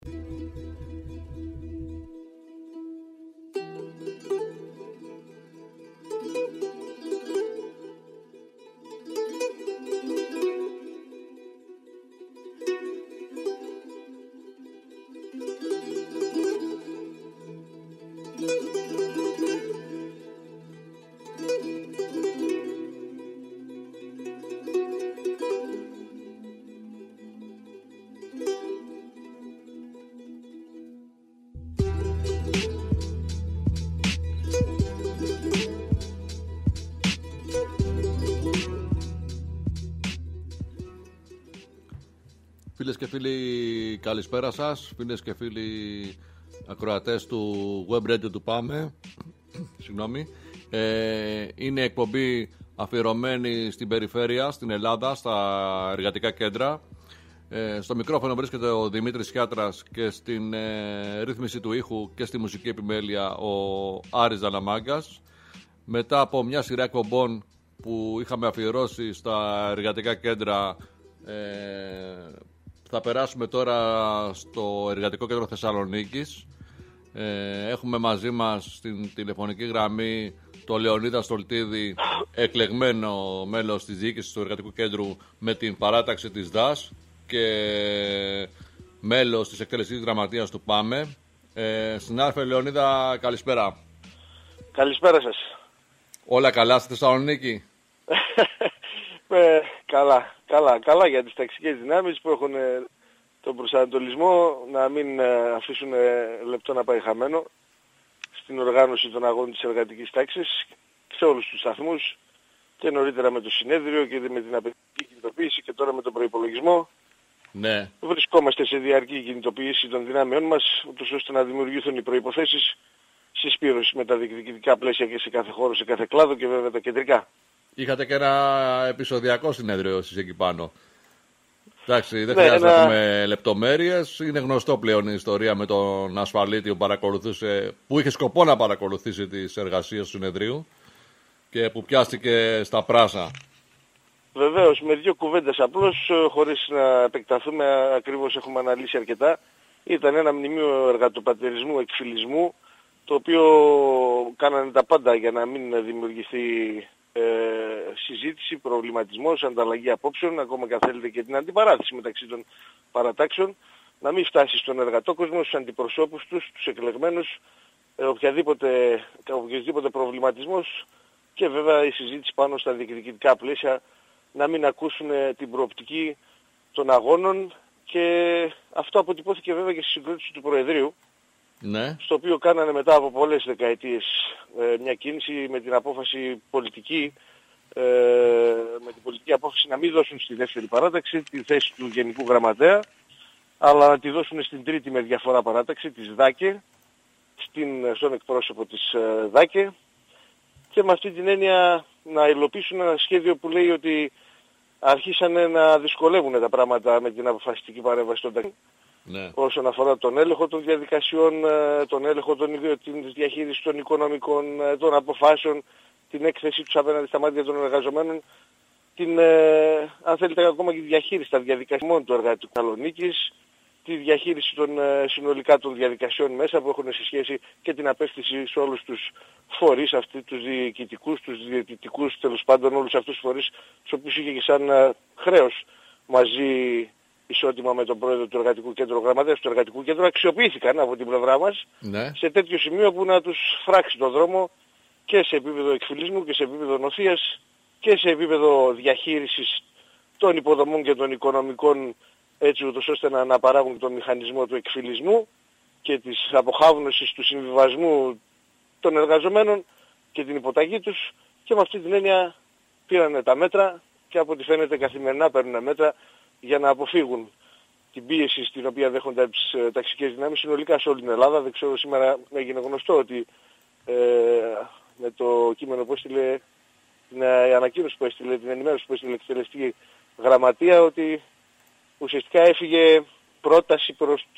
Φίλες και φίλοι, καλησπέρα σας. Φίλες και φίλοι ακροατές του Web Radio του Πάμε. Συγγνώμη. Είναι εκπομπή αφιερωμένη στην περιφέρεια, στην Ελλάδα, στα εργατικά κέντρα. Στο μικρόφωνο βρίσκεται ο Δημήτρης Χιάτρας και στην ρύθμιση του ήχου και στη μουσική επιμέλεια ο Άρης Δαλαμάγκας. Μετά από μια σειρά εκπομπών που είχαμε αφιερώσει στα εργατικά κέντρα, θα περάσουμε τώρα στο Εργατικό Κέντρο Θεσσαλονίκης. Έχουμε μαζί μας στην τηλεφωνική γραμμή το Λεωνίδα Στολτίδη, εκλεγμένο μέλος της διοίκησης του Εργατικού Κέντρου με την παράταξη της ΔΑΣ και μέλος της εκτελεστικής γραμματείας του ΠΑΜΕ. Συνάδελφε Λεωνίδα, καλησπέρα. Καλησπέρα σας. Όλα καλά στη Θεσσαλονίκη? Καλά για τις ταξικές δυνάμεις που έχουν τον προσανατολισμό να μην αφήσουν λεπτό να πάει χαμένο στην οργάνωση των αγώνων της εργατικής τάξης σε όλους τους σταθμούς και νωρίτερα με το συνέδριο και με την απαιτητική κινητοποίηση και τώρα με τον προϋπολογισμό. Ναι. Βρισκόμαστε σε διαρκή κινητοποίηση των δυνάμεών μας, ούτως ώστε να δημιουργηθούν οι προϋποθέσεις συσπήρωση με τα διεκδικητικά πλαίσια και σε κάθε χώρο, σε κάθε κλάδο και βέβαια τα κεντρικά. Είχατε και ένα επεισοδιακό συνέδριο εσείς εκεί πάνω. Εντάξει, δεν χρειάζεται να έχουμε λεπτομέρειες. Είναι γνωστό πλέον η ιστορία με τον ασφαλίτη που είχε σκοπό να παρακολουθήσει τις εργασίες του συνεδρίου και που πιάστηκε στα πράσα. Βεβαίως, με δύο κουβέντες απλώς, χωρίς να επεκταθούμε, ακριβώς έχουμε αναλύσει αρκετά. Ήταν ένα μνημείο εργατοπατερισμού, εκφυλισμού, το οποίο κάνανε τα πάντα για να μην δημιουργηθεί συζήτηση, προβληματισμός, ανταλλαγή απόψεων, ακόμα και αν θέλετε και την αντιπαράθεση μεταξύ των παρατάξεων, να μην φτάσει στον εργατόκοσμο, στους αντιπροσώπους τους, τους εκλεγμένους, οποιοδήποτε προβληματισμός και βέβαια η συζήτηση πάνω στα διεκδικητικά πλαίσια να μην ακούσουν την προοπτική των αγώνων και αυτό αποτυπώθηκε βέβαια και στη συγκρότηση του Προεδρείου. Ναι. Στο οποίο κάνανε μετά από πολλές δεκαετίες μια κίνηση με την απόφαση πολιτική, με την πολιτική απόφαση να μην δώσουν στη δεύτερη παράταξη τη θέση του Γενικού Γραμματέα, αλλά να τη δώσουν στην τρίτη με διαφορά παράταξη, της ΔΑΚΕ, στον εκπρόσωπο της ΔΑΚΕ και με αυτή την έννοια να υλοποιήσουν ένα σχέδιο που λέει ότι αρχίσανε να δυσκολεύουν τα πράγματα με την αποφασιστική παρέμβαση των ταξιδιών. Ναι. Όσον αφορά τον έλεγχο των διαδικασιών, τον έλεγχο της διαχείρισης των οικονομικών, των αποφάσεων, την έκθεσή τους απέναντι στα μάτια των εργαζομένων, αν θέλετε ακόμα και τη διαχείριση των διαδικασιών του Εργατικού Θεσσαλονίκης, τη διαχείριση συνολικά των διαδικασιών μέσα που έχουν σε σχέση και την απέκτηση σε όλους τους φορείς, τους διοικητικούς, τους διαιτητικούς, τέλος πάντων όλους αυτούς τους φορείς, τους οποίους είχε και σαν χρέος μαζί ισότιμα με τον πρόεδρο του Εργατικού Κέντρου, γραμματέας του Εργατικού Κέντρου, αξιοποιήθηκαν από την πλευρά μας, ναι, σε τέτοιο σημείο που να τους φράξει τον δρόμο και σε επίπεδο εκφυλισμού και σε επίπεδο νοθείας και σε επίπεδο διαχείρισης των υποδομών και των οικονομικών, έτσι ούτως ώστε να αναπαράγουν τον μηχανισμό του εκφυλισμού και της αποχάβνωσης του συμβιβασμού των εργαζομένων και την υποταγή τους, και με αυτή την έννοια πήραν τα μέτρα και από ό,τι φαίνεται καθημερινά παίρνουν μέτρα για να αποφύγουν την πίεση στην οποία δέχονται τις ταξικές δυνάμεις συνολικά σε όλη την Ελλάδα. Δεν ξέρω, σήμερα έγινε γνωστό ότι με το κείμενο που έστειλε, την ανακοίνωση που έστειλε, την ενημέρωση που έστειλε η εκτελεστική γραμματεία, ότι ουσιαστικά έφυγε πρόταση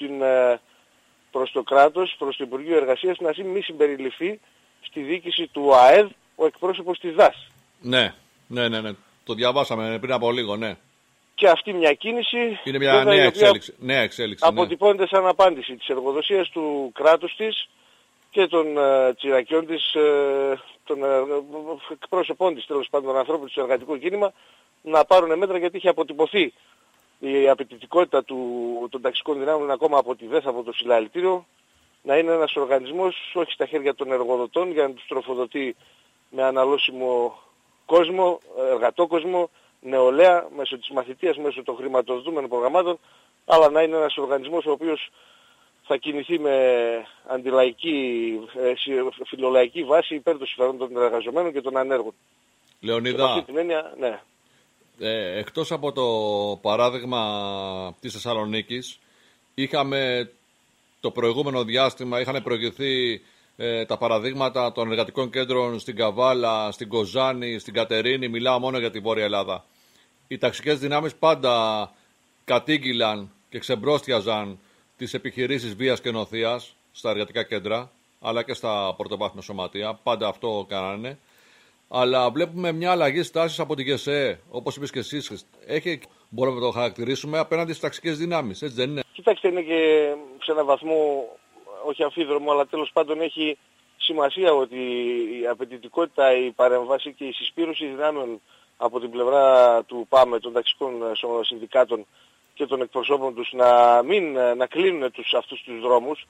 προς το κράτος, προς το Υπουργείο Εργασίας, να μην συμπεριληφθεί στη διοίκηση του ΑΕΔ ο εκπρόσωπος της ΔΑΣ. Ναι. Το διαβάσαμε πριν από λίγο, ναι. Και αυτή μια κίνηση είναι μια νέα εξέλιξη. Αποτυπώνεται σαν απάντηση της εργοδοσίας του κράτους της και των τσιρακιών της, των εκπρόσωπών της, τέλος πάντων των ανθρώπων του εργατικού κίνημα, να πάρουν μέτρα, γιατί είχε αποτυπωθεί η απαιτητικότητα των ταξικών δυνάμεων ακόμα από τη ΔΕΘ, από το συλλαλητήριο, να είναι ένας οργανισμός όχι στα χέρια των εργοδοτών για να τους τροφοδοτεί με αναλώσιμο κόσμο, εργατόκοσμο, νεολαία, μέσω της μαθητείας, μέσω των χρηματοδοτούμενων προγραμμάτων, αλλά να είναι ένας οργανισμός ο οποίος θα κινηθεί με αντιλαϊκή, φιλολαϊκή βάση υπέρ των συμφερόντων των εργαζομένων και των ανέργων. Λεωνίδα, αυτή την έννοια, ναι. Εκτός από το παράδειγμα της Θεσσαλονίκης, είχαμε το προηγούμενο διάστημα, είχαν προηγηθεί τα παραδείγματα των εργατικών κέντρων στην Καβάλα, στην Κοζάνη, στην Κατερίνη, μιλάω μόνο για τη Βόρεια Ελλάδα. Οι ταξικές δυνάμεις πάντα κατήγγυλαν και ξεμπρόστιαζαν τις επιχειρήσεις βίας και νοθείας στα εργατικά κέντρα, αλλά και στα πρωτοβάθμια σωματεία. Πάντα αυτό κάνανε. Αλλά βλέπουμε μια αλλαγή στάσης από την ΓΕΣΕ, όπως είπες και εσείς. Μπορούμε να το χαρακτηρίσουμε απέναντι στις ταξικές δυνάμεις, έτσι δεν είναι? Κοιτάξτε, είναι και σε έναν βαθμό, όχι αμφίδρομο, αλλά τέλος πάντων έχει σημασία ότι η απαιτητικότητα, η παρέμβαση και η συσπήρωση δυνάμεων από την πλευρά του ΠΑΜΕ, των ταξικών συνδικάτων και των εκπροσώπων τους, να κλείνουν αυτούς τους δρόμους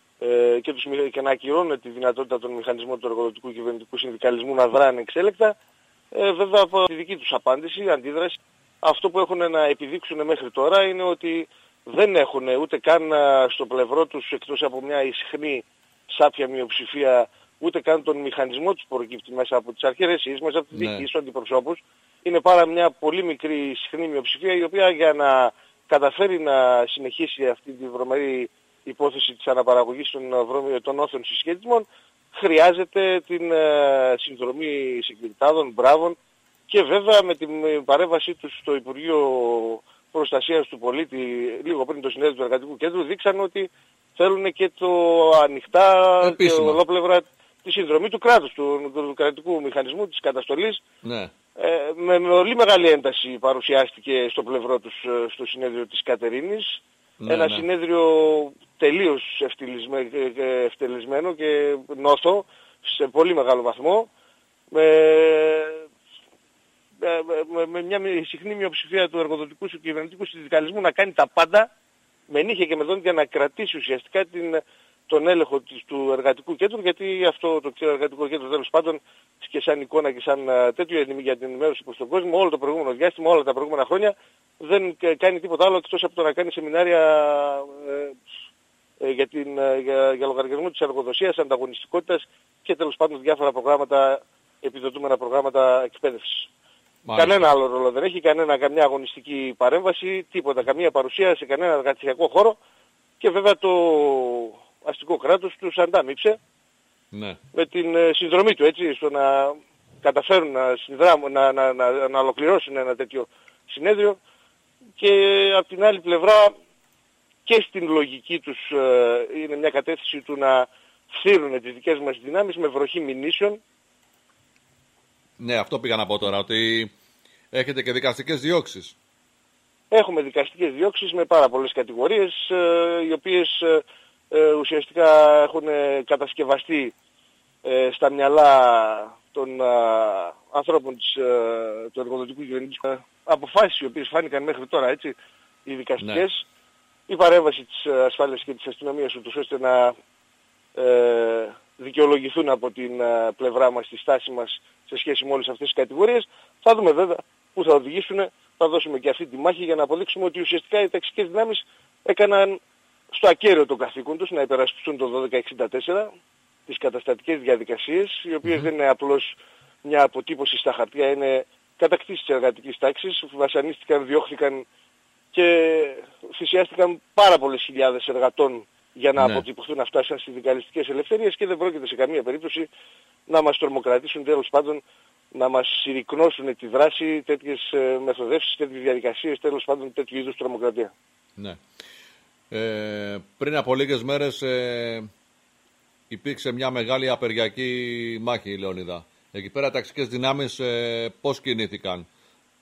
και να ακυρώνουν τη δυνατότητα των μηχανισμών του εργοδοτικού κυβερνητικού συνδικαλισμού να δράνε εξέλεκτα, βέβαια από τη δική τους απάντηση, αντίδραση, αυτό που έχουν να επιδείξουν μέχρι τώρα είναι ότι δεν έχουν ούτε καν στο πλευρό τους, εκτός από μια ισχνή σάπια μειοψηφία, ούτε καν τον μηχανισμό τους προκύπτει μέσα από τις αρχαιρεσίες, μέσα από τις διοικήσεις, τους αντιπροσώπους. Είναι πάρα μια πολύ μικρή ισχνή μειοψηφία, η οποία για να καταφέρει να συνεχίσει αυτή τη βρωμερή υπόθεση της αναπαραγωγής των όθων συσχετισμών, χρειάζεται την συνδρομή συγκριτάδων, μπράβων, και βέβαια με την παρέμβασή τους στο Υπουργείο Προστασίας του Πολίτη λίγο πριν το συνέδριο του Εργατικού Κέντρου, δείξαν ότι θέλουν και το ανοιχτά και ολόπλευρα τη συνδρομή του κράτους, του κρατικού μηχανισμού, της καταστολής. Ναι. Με πολύ μεγάλη ένταση παρουσιάστηκε στο πλευρό τους στο συνέδριο της Κατερίνης. Ένα συνέδριο τελείως ευτελισμένο και νόθο σε πολύ μεγάλο βαθμό, με μια συχνή μειοψηφία του εργοδοτικού και κυβερνητικού συνδικαλισμού να κάνει τα πάντα με νύχια και με δόντια να κρατήσει ουσιαστικά τον έλεγχο του εργατικού κέντρου, γιατί αυτό το εργατικό κέντρο τέλος πάντων και σαν εικόνα και σαν τέτοιο για την ενημέρωση προς τον κόσμο όλο το προηγούμενο διάστημα, όλα τα προηγούμενα χρόνια δεν κάνει τίποτα άλλο εκτός από το να κάνει σεμινάρια για λογαριασμό της εργοδοσίας, ανταγωνιστικότητας και τέλος πάντων διάφορα προγράμματα, επιδοτούμενα προγράμματα εκπαίδευσης. Κανένα άλλο ρόλο δεν έχει, καμιά αγωνιστική παρέμβαση, τίποτα, καμία παρουσία σε κανένα εργατικό χώρο, και βέβαια το αστικό κράτος τους αντάμυψε με την συνδρομή του, έτσι, στο να καταφέρουν να ολοκληρώσουν ένα τέτοιο συνέδριο, και από την άλλη πλευρά και στην λογική τους είναι μια κατεύθυνση του να φθείρουν τις δικές μας δυνάμεις με βροχή μηνύσεων. Ναι, αυτό πήγα να πω τώρα, ότι έχετε και δικαστικές διώξεις. Έχουμε δικαστικές διώξεις με πάρα πολλές κατηγορίες, οι οποίες ουσιαστικά έχουν κατασκευαστεί στα μυαλά των ανθρώπων του εργοδοτικού κυβερνητικού. Αποφάσεις οι οποίες φάνηκαν μέχρι τώρα, έτσι, οι δικαστικές, η παρέμβαση της ασφάλειας και της αστυνομίας, ούτως ώστε να δικαιολογηθούν από την πλευρά μας, τη στάση μας σε σχέση με όλες αυτές τις κατηγορίες. Θα δούμε βέβαια πού θα οδηγήσουν. Θα δώσουμε και αυτή τη μάχη για να αποδείξουμε ότι ουσιαστικά οι ταξικές δυνάμεις έκαναν στο ακέραιο το καθήκον τους, να υπερασπιστούν το 1264, τις καταστατικές διαδικασίες, οι οποίες δεν είναι απλώς μια αποτύπωση στα χαρτιά, είναι κατακτήσεις της εργατικής τάξης, βασανίστηκαν, διώχθηκαν και θυσιάστηκαν πάρα πολλές χιλιάδες εργατών για να αποτυπωθούν αυτά σαν συνδικαλιστικές ελευθερίες, και δεν πρόκειται σε καμία περίπτωση να μας τρομοκρατήσουν, τέλος πάντων να μας συρρικνώσουν τη δράση τέτοιες μεθοδεύσεις, τέτοιες διαδικασίες, τέλος πάντων τέτοιου είδους τρομοκρατία. Ναι. Πριν από λίγες μέρες υπήρξε μια μεγάλη απεργιακή μάχη, Λεωνίδα. Εκεί πέρα ταξικές δυνάμεις πώς κινήθηκαν?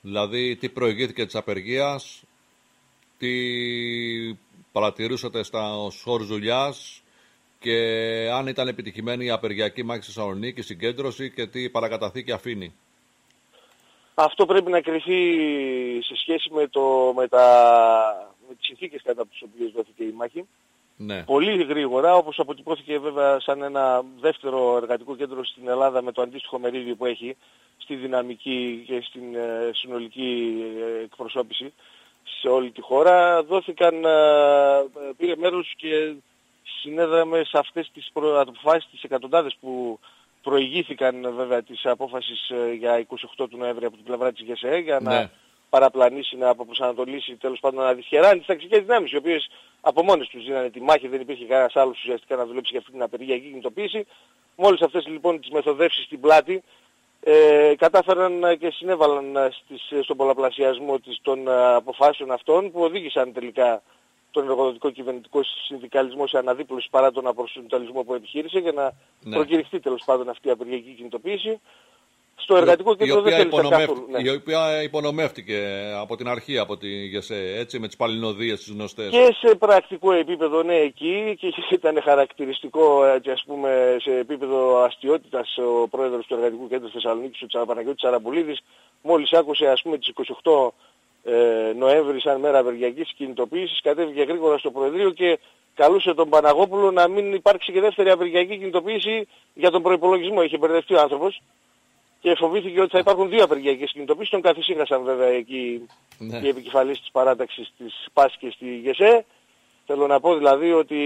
Δηλαδή, τι προηγήθηκε της απεργίας, τι παρατηρούσατε στους χώρους δουλειάς και αν ήταν επιτυχημένη η απεργιακή μάχη στη Θεσσαλονίκη, συγκέντρωση και τι παρακαταθήκη αφήνει. Αυτό πρέπει να κριθεί σε σχέση με τις συνθήκες κατά τις οποίες δόθηκε η μάχη. Ναι. Πολύ γρήγορα, όπως αποτυπώθηκε βέβαια σαν ένα δεύτερο εργατικό κέντρο στην Ελλάδα με το αντίστοιχο μερίδιο που έχει στη δυναμική και στην συνολική εκπροσώπηση σε όλη τη χώρα, πήρε μέρος και συνέδραμε σε αυτές τις αποφάσεις, τις εκατοντάδες που προηγήθηκαν βέβαια της απόφασης για 28 του Νοέμβρη από την πλευρά της ΓΕΣΕ για να παραπλανήσει, να αποπροσανατολίσει, τέλος πάντων να δυσχεράνει τις ταξικές δυνάμεις, οι οποίες από μόνες τους δίνανε τη μάχη, δεν υπήρχε κανένας άλλος ουσιαστικά να δουλέψει για αυτή την απεργιακή κινητοποίηση. Μόλις αυτές λοιπόν τις μεθοδεύσεις στην πλάτη κατάφεραν και συνέβαλαν στον πολλαπλασιασμό των αποφάσεων αυτών που οδήγησαν τελικά τον εργοδοτικό κυβερνητικό συνδικαλισμό σε αναδίπλωση παρά τον απροσανατολισμό που επιχείρησε για να προκηρυχθεί τέλος πάντων αυτή η απεργιακή κινητοποίηση. Στο εργατικό κέντρο δεν θέλησε καθόλου. Η οποία υπονομεύτηκε από την αρχή από τη ΓΕΣΕ, έτσι, με τις παλινοδίες τις γνωστές. Και σε πρακτικό επίπεδο, ναι, εκεί, και ήταν χαρακτηριστικό, έτσι, ας πούμε, σε επίπεδο αστιότητας ο πρόεδρος του Εργατικού Κέντρου Θεσσαλονίκης, ο Παναγιώτης Τσαραμπουλίδης, μόλις άκουσε, ας πούμε, τις 28 Νοέμβρη σαν μέρα απεργιακής κινητοποίησης, κατέβηκε γρήγορα στο Προεδρείο και καλούσε τον Παναγόπουλο να μην υπάρξει και δεύτερη απεργιακή κινητοποίηση για τον προϋπολογισμό. Είχε μπερδευτεί ο άνθρωπος και φοβήθηκε ότι θα υπάρχουν δύο απεργιακές κινητοποίησεις. Τον καθησύχασαν βέβαια εκεί οι επικεφαλής της παράταξης της ΠΑΣ και στη ΓΕΣΕ. Θέλω να πω δηλαδή ότι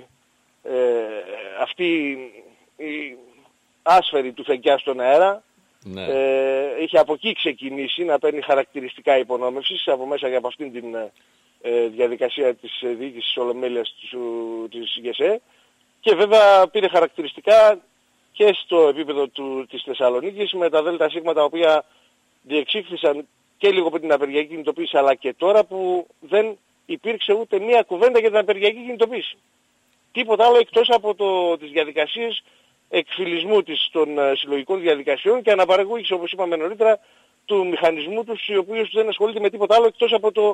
αυτή η άσφαιρη του φεγγιά στον αέρα είχε από εκεί ξεκινήσει να παίρνει χαρακτηριστικά υπονόμευσης από μέσα και από αυτήν την διαδικασία της διοίκησης ολομέλειας της ΓΕΣΕ και βέβαια πήρε χαρακτηριστικά και στο επίπεδο της Θεσσαλονίκης με τα ΔΣ τα οποία διεξήχθησαν και λίγο πριν την απεργιακή κινητοποίηση αλλά και τώρα που δεν υπήρξε ούτε μία κουβέντα για την απεργιακή κινητοποίηση. Τίποτα άλλο εκτός από τις διαδικασίες εκφυλισμού των συλλογικών διαδικασιών και αναπαραγωγής, όπως είπαμε νωρίτερα, του μηχανισμού τους, οι οποίοι δεν ασχολείται με τίποτα άλλο εκτός από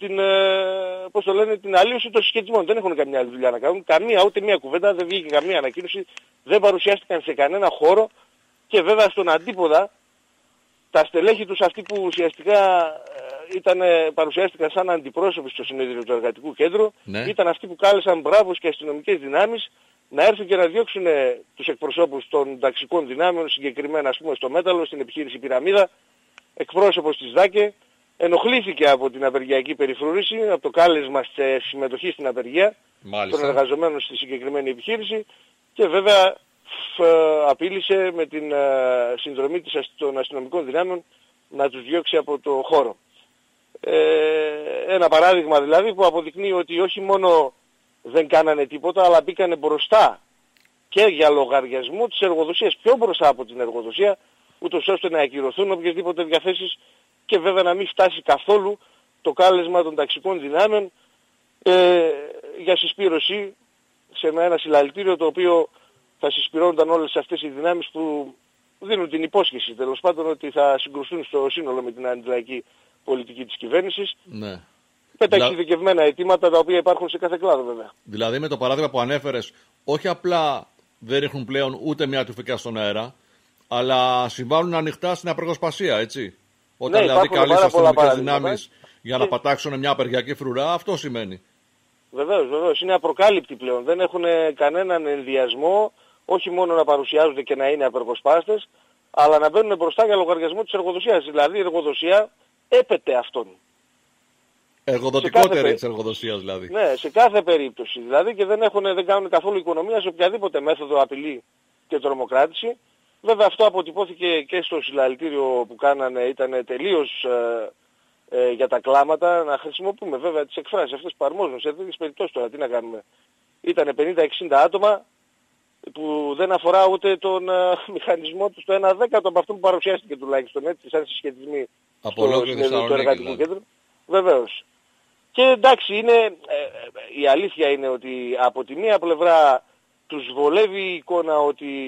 την αλλίωση των συσχετισμών. Δεν έχουν καμιά άλλη δουλειά να κάνουν, ούτε μία κουβέντα, δεν βγήκε καμία ανακοίνωση, δεν παρουσιάστηκαν σε κανένα χώρο και βέβαια στον αντίποδα τα στελέχη τους αυτοί που ουσιαστικά παρουσιάστηκαν σαν αντιπρόσωποι στο συνέδριο του Εργατικού Κέντρου, ήταν αυτοί που κάλεσαν μπράβους και αστυνομικές δυνάμεις να έρθουν και να διώξουν τους εκπροσώπους των ταξικών δυνάμεων, συγκεκριμένα ας πούμε στο Μέταλλο, στην επιχείρηση Πυραμίδα, εκπρόσωπος της ΔΑΚΕ, ενοχλήθηκε από την απεργιακή περιφρούρηση, από το κάλεσμα σε συμμετοχή στην απεργία των εργαζομένων στη συγκεκριμένη επιχείρηση και βέβαια απείλησε με την συνδρομή των αστυνομικών δυνάμεων να τους διώξει από το χώρο. Ένα παράδειγμα δηλαδή που αποδεικνύει ότι όχι μόνο δεν κάνανε τίποτα, αλλά μπήκανε μπροστά και για λογαριασμό της εργοδοσίας, πιο μπροστά από την εργοδοσία, ούτως ώστε να ακυρωθούν οποιασδήποτε διαθέσεις και βέβαια να μην φτάσει καθόλου το κάλεσμα των ταξικών δυνάμεων για συσπήρωση σε ένα συλλαλητήριο το οποίο θα συσπηρώνονταν όλες αυτές οι δυνάμεις που δίνουν την υπόσχεση τέλος πάντων ότι θα συγκρουστούν στο σύνολο με την αντιλαϊκή πολιτική της κυβέρνησης. Ναι. Με τα εξειδικευμένα αιτήματα τα οποία υπάρχουν σε κάθε κλάδο βέβαια. Δηλαδή με το παράδειγμα που ανέφερες, όχι απλά δεν ρίχνουν πλέον ούτε μια τουφικιά στον αέρα, αλλά συμβάλλουν ανοιχτά στην απεργοσπασία, έτσι. Όταν δηλαδή καλείς αστυνομικές δυνάμεις για να πατάξουν μια απεργιακή φρουρά, αυτό σημαίνει. Βεβαίως. Είναι απροκάλυπτοι πλέον. Δεν έχουν κανέναν ενδιασμό, όχι μόνο να παρουσιάζονται και να είναι απεργοσπάστες, αλλά να μπαίνουν μπροστά για λογαριασμό της εργοδοσίας. Δηλαδή η εργοδοσία έπεται αυτόν. Εργοδοτικότερη της εργοδοσίας δηλαδή. Ναι, σε κάθε περίπτωση. Δηλαδή και δεν κάνουν καθόλου οικονομία σε οποιαδήποτε μέθοδο απειλή και τρομοκράτηση. Βέβαια αυτό αποτυπώθηκε και στο συλλαλητήριο που κάνανε, ήταν τελείως για τα κλάματα. Να χρησιμοποιούμε βέβαια τις εκφράσεις αυτές που αρμόζουν σε τέτοιες περιπτώσεις τώρα. Τι να κάνουμε. Ήτανε 50-60 άτομα που δεν αφορά ούτε τον μηχανισμό του στο 1/10 από αυτό που παρουσιάστηκε τουλάχιστον έτσι σαν συσχετισμοί στο συνέδριο του Εργατικού Κέντρου. Βεβαίως. Και εντάξει, η αλήθεια είναι ότι από τη μία πλευρά τους βολεύει η εικόνα ότι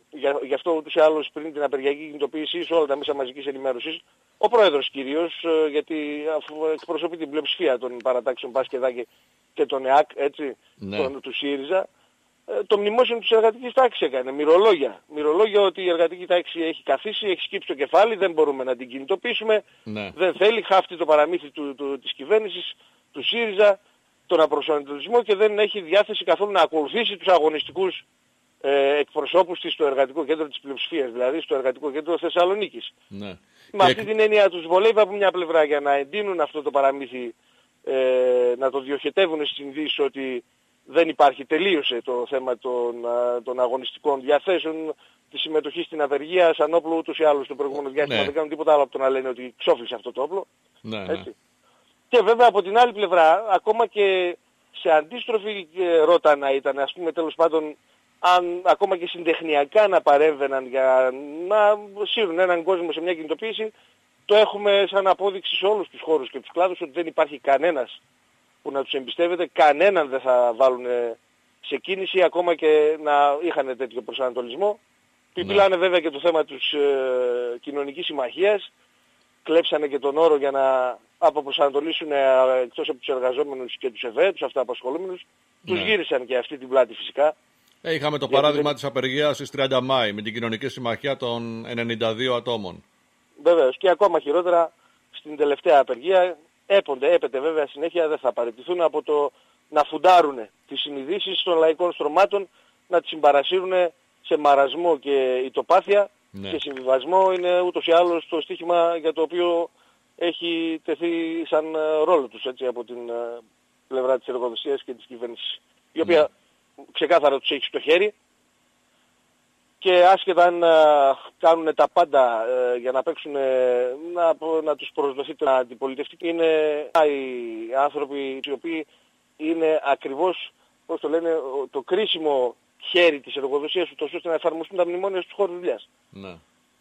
γι' αυτό ούτως ή άλλως πριν την απεργιακή κινητοποίηση σε όλα τα μέσα μαζικής ενημέρωσης, ο πρόεδρος κυρίως, γιατί αφού εκπροσωπεί την πλειοψηφία των παρατάξεων Πασκεδά και τον ΕΑΚ, έτσι, του ΣΥΡΙΖΑ, το μνημόσυνο της εργατικής τάξης έκανε, μυρολόγια ότι η εργατική τάξη έχει καθίσει, έχει σκύψει το κεφάλι, δεν μπορούμε να την κινητοποιήσουμε, δεν θέλει, χάφτει το παραμύθι της κυβέρνησης, του ΣΥΡΙΖΑ, τον απροσανατολισμό και δεν έχει διάθεση καθόλου να ακολουθήσει τους αγωνιστικούς εκπροσώπους της στο εργατικό κέντρο της πλειοψηφίας, δηλαδή στο εργατικό κέντρο Θεσσαλονίκης. Ναι. Με αυτή την έννοια τους βολεύει από μια πλευρά για να εντείνουν αυτό το παραμύθι, να το διοχετεύουν στις συνειδήσεις ότι δεν υπάρχει, τελείωσε το θέμα των αγωνιστικών διαθέσεων, τη συμμετοχή στην απεργία, σαν όπλο ούτως ή άλλως στο προηγούμενο διάστημα δεν κάνουν τίποτα άλλο από το να λένε ότι ξόφλησε αυτό το όπλο. Έτσι. Και βέβαια από την άλλη πλευρά, ακόμα και σε αντίστροφη ρότα να ήταν, ας πούμε τέλος πάντων, αν ακόμα και συντεχνιακά να παρέμβαιναν για να σύρουν έναν κόσμο σε μια κινητοποίηση, το έχουμε σαν απόδειξη σε όλους τους χώρους και τους κλάδους ότι δεν υπάρχει κανένας που να τους εμπιστεύεται, κανέναν δεν θα βάλουν σε κίνηση, ακόμα και να είχαν τέτοιο προσανατολισμό. Πιπιλάνε βέβαια και το θέμα της κοινωνικής συμμαχίας, κλέψανε και τον όρο για να αποπροσανατολίσουν εκτός από τους εργαζόμενους και τους ΕΒΕ, τους αυτοαπασχολούμενους, τους γύρισαν και αυτή την πλάτη φυσικά. Είχαμε το παράδειγμα της απεργίας στις 30 Μάη με την κοινωνική συμμαχία των 92 ατόμων. Βεβαίως, και ακόμα χειρότερα στην τελευταία απεργία έπεται βέβαια συνέχεια, δεν θα παραιτηθούν από το να φουντάρουν τις συνειδήσεις των λαϊκών στρωμάτων, να τις συμπαρασύρουν σε μαρασμό και ητοπάθεια και συμβιβασμό. Είναι ούτως ή άλλως το στίχημα για το οποίο έχει τεθεί σαν ρόλο τους, έτσι, από την πλευρά της εργοδοσίας και της κυβέρνησης, η οποία ξεκάθαρα τους έχει στο χέρι και άσχετα αν κάνουν τα πάντα για να παίξουν, να τους προσδοθεί το αντιπολιτευτικό, είναι οι άνθρωποι οι οποίοι είναι ακριβώς, πώς το λένε, το κρίσιμο χέρι της εργοδοσίας ούτως ώστε να εφαρμοστούν τα μνημόνια στους χώρους δουλειάς. Ναι.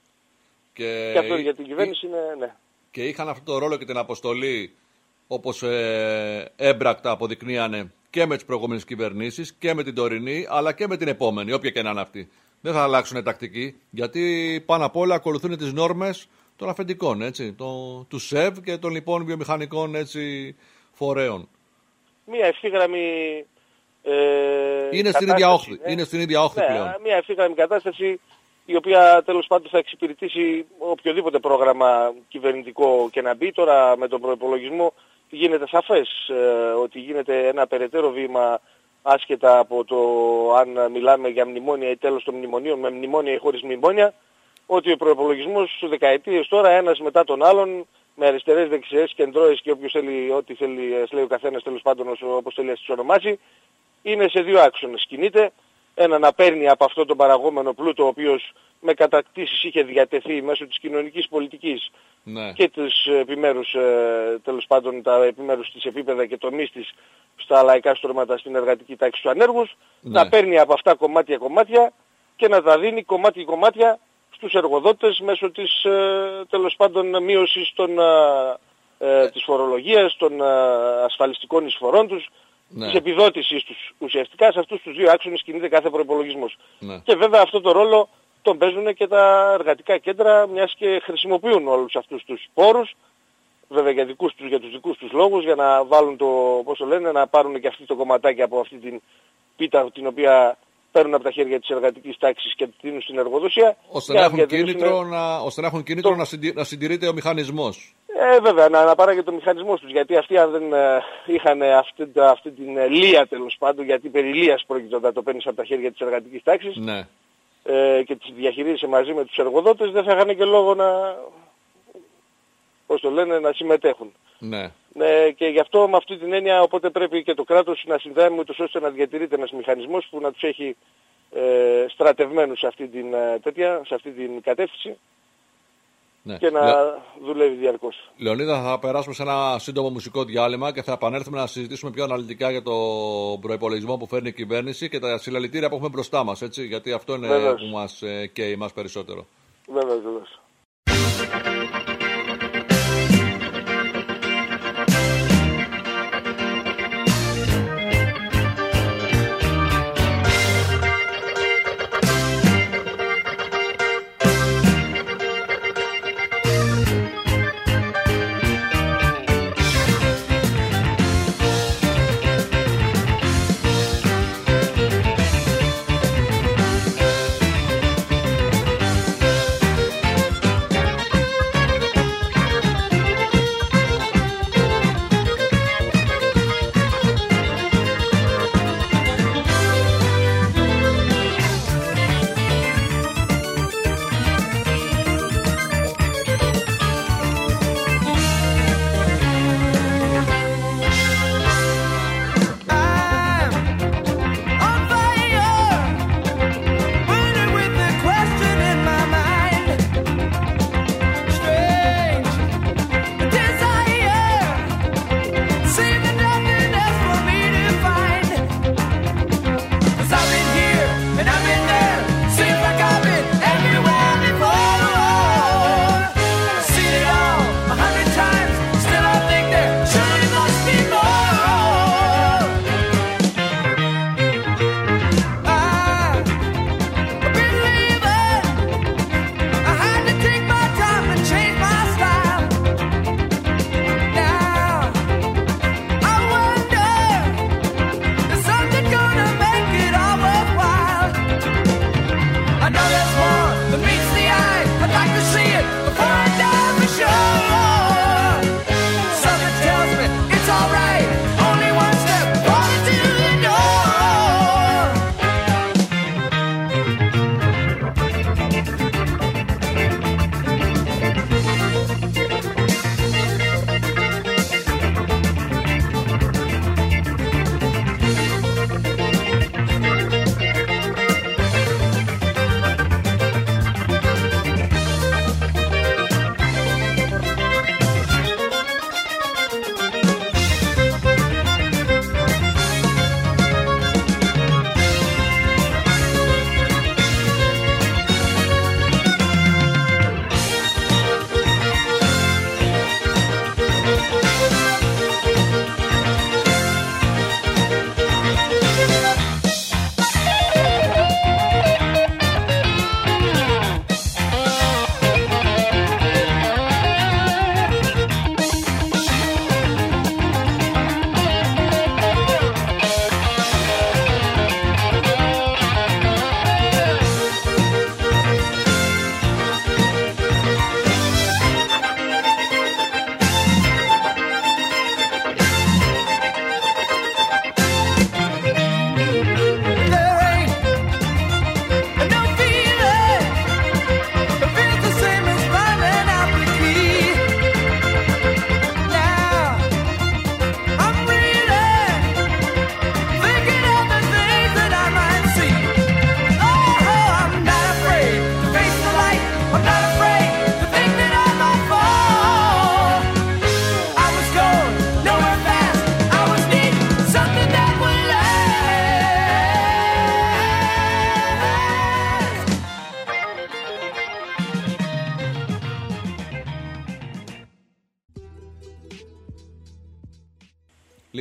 Και αυτό για την κυβέρνηση είναι, Και είχαν αυτό το ρόλο και την αποστολή, όπως έμπρακτα αποδεικνύανε και με τις προηγούμενες κυβερνήσεις και με την τωρινή, αλλά και με την επόμενη, όποια και να είναι αυτή. Δεν θα αλλάξουν τακτική, γιατί πάνω απ' όλα ακολουθούν τις νόρμες των αφεντικών, έτσι, του ΣΕΒ και των λοιπόν βιομηχανικών, έτσι, φορέων. Μία ευθύγραμμη είναι στην ίδια όχθη, είναι στην ίδια όχθη πλέον. Μία ευθύγραμμη κατάσταση η οποία τέλος πάντων θα εξυπηρετήσει οποιοδήποτε πρόγραμμα κυβερνητικό και να μπει. Τώρα με τον προϋπολογισμό γίνεται σαφές ότι γίνεται ένα περαιτέρω βήμα άσχετα από το αν μιλάμε για μνημόνια ή τέλος των μνημονίων, με μνημόνια ή χωρίς μνημόνια, ότι ο προϋπολογισμός δεκαετίες τώρα ένας μετά τον άλλον, με αριστερές, δεξιές, κεντρώες και όποιος θέλει, ό,τι θέλει, λέει ο καθένας τέλος πάντων όπως θέλει να τις ονομάσει, είναι σε δύο άξονες. Κινείται ένα να παίρνει από αυτό τον παραγόμενο πλούτο, ο οποίος με κατακτήσεις είχε διατεθεί μέσω της κοινωνικής πολιτικής και τις επιμέρους, τέλος πάντων τα επιμέρους της επίπεδα και τομείς της στα λαϊκά στρώματα στην εργατική τάξη στους ανέργους, να παίρνει από αυτά κομμάτια και να τα δίνει κομμάτια στους εργοδότες μέσω της τέλος πάντων μείωσης της φορολογίας, των ασφαλιστικών εισφορών τους, της επιδότησης τους. Ουσιαστικά σε αυτούς τους δύο άξονες κινείται κάθε προϋπολογισμός. Και βέβαια αυτό το ρόλο τον παίζουν και τα εργατικά κέντρα, μιας και χρησιμοποιούν όλους αυτούς τους πόρους, βέβαια για τους δικούς τους λόγους, για να βάλουν πώς το λένε, να πάρουν και αυτοί το κομματάκι από αυτή την πίτα την οποία παίρνουν από τα χέρια της εργατικής τάξης και την δίνουν στην εργοδοσία. Ώστε να έχουν κίνητρο να συντηρείται ο μηχανισμός. Βέβαια, να παράγεται ο μηχανισμός τους, γιατί αυτοί αν δεν είχαν αυτή την λία τέλος πάντων, γιατί περί λίας πρόκειται όταν το παίρνεις από τα χέρια της εργατικής τάξης και τις διαχειρίζεσαι μαζί με τους εργοδότες, δεν θα είχαν και λόγο να συμμετέχουν. Και γι' αυτό με αυτή την έννοια οπότε πρέπει και το κράτος να συνδέει ούτως ώστε να διατηρείται ένας μηχανισμός που να τους έχει στρατευμένους σε αυτή την κατεύθυνση και να δουλεύει διαρκώς. Λεωνίδα, θα περάσουμε σε ένα σύντομο μουσικό διάλειμμα και θα επανέλθουμε να συζητήσουμε πιο αναλυτικά για τον προϋπολογισμό που φέρνει η κυβέρνηση και τα συλλαλητήρια που έχουμε μπροστά μας, έτσι, γιατί αυτό είναι που μας καίει εμάς περισσότερο. Βεβαίως.